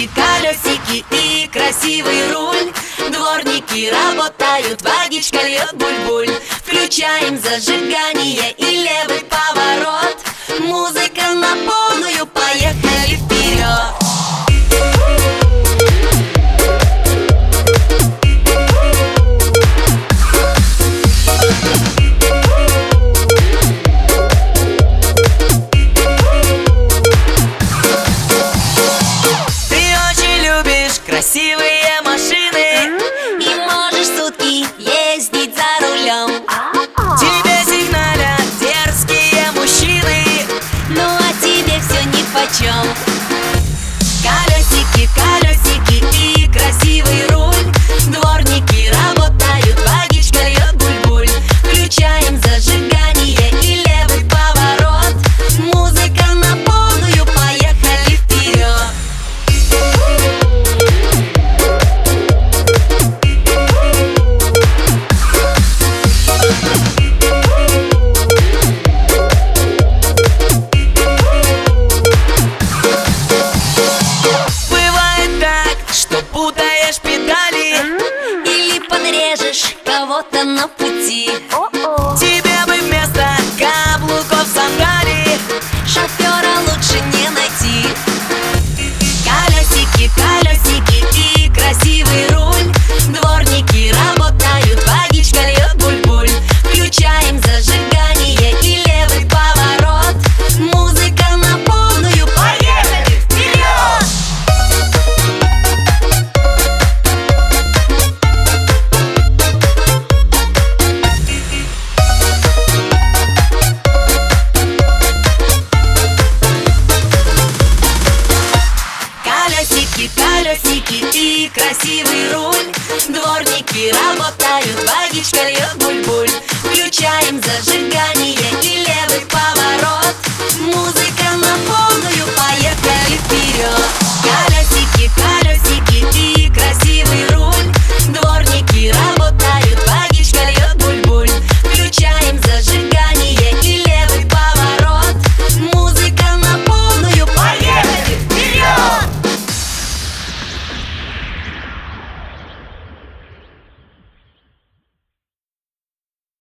Колесики, колесики и красивый руль. Дворники работают, водичка льет буль-буль. Включаем зажигание и левый поворот. Музыка на полную, поехали вперед. Красивые машины и можешь сутки ездить за рулем. Тебе сигналят дерзкие мужчины, ну а тебе все нипочем. Колесики, колесики и красивый руль. Дворники работают, водичка льет буль-буль. Включаем зажигание и левый поворот. Музыка на полную, поехали вперед. Путаешь педали или подрежешь кого-то на пути. Тебе бы вместо каблуков сандали, шофера лучше не найти. Колесики, колесики и красивый руль. Дворники работают, водичка льет буль-буль. Включаем зажигание и левый поворот. Музыка на полную, поехали вперед! Колесики, колесики и красивый руль. Дворники работают, водичка льет буль-буль. Включаем зажигание и левый поворот. Музыка на полную, поехали вперед.